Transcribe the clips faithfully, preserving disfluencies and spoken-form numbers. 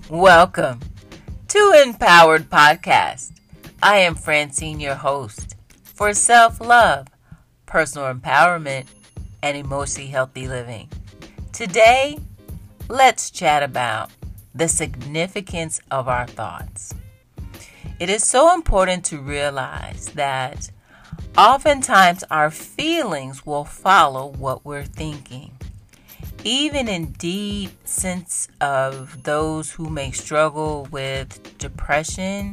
Welcome to Empowered Podcast. I am Francine, your host for self-love, personal empowerment, and emotionally healthy living. Today, let's chat about the significance of our thoughts. It is so important to realize that oftentimes our feelings will follow what we're thinking. Even in deep sense of those who may struggle with depression,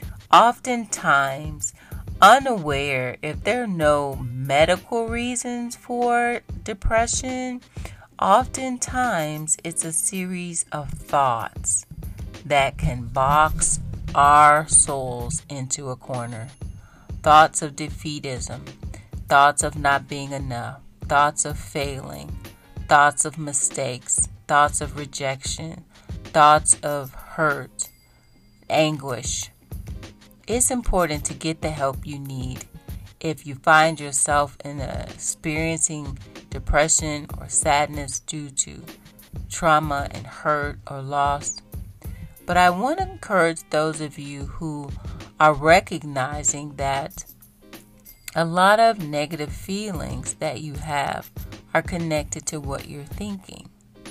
oftentimes unaware if there are no medical reasons for depression, oftentimes it's a series of thoughts that can box our souls into a corner. Thoughts of defeatism, thoughts of not being enough, thoughts of failing, thoughts of mistakes, thoughts of rejection, thoughts of hurt, anguish. It's important to get the help you need if you find yourself in a, experiencing depression or sadness due to trauma and hurt or loss. But I want to encourage those of you who are recognizing that a lot of negative feelings that you have are connected to what you're thinking.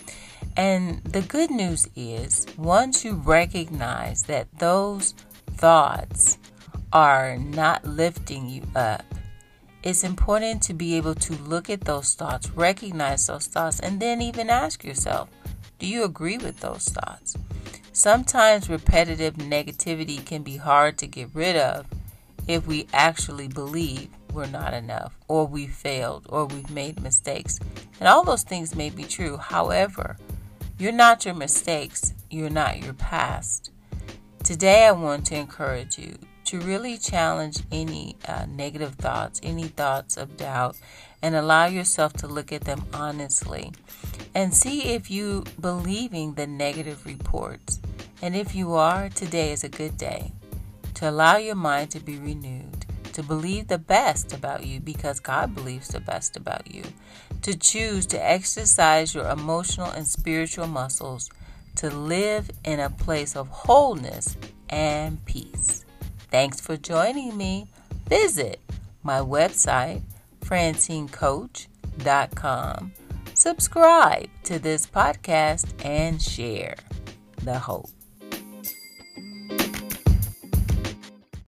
And the good news is, once you recognize that those thoughts are not lifting you up, it's important to be able to look at those thoughts, recognize those thoughts, and then even ask yourself, do you agree with those thoughts? Sometimes repetitive negativity can be hard to get rid of if we actually believe we're not enough, or we failed, or we've made mistakes. And all those things may be true. However, you're not your mistakes. You're not your past. Today, I want to encourage you to really challenge any uh, negative thoughts, any thoughts of doubt, and allow yourself to look at them honestly and see if you believing the negative reports. And if you are, today is a good day to allow your mind to be renewed, to believe the best about you because God believes the best about you, to choose to exercise your emotional and spiritual muscles, to live in a place of wholeness and peace. Thanks for joining me. Visit my website, francine coach dot com. Subscribe to this podcast and share the hope.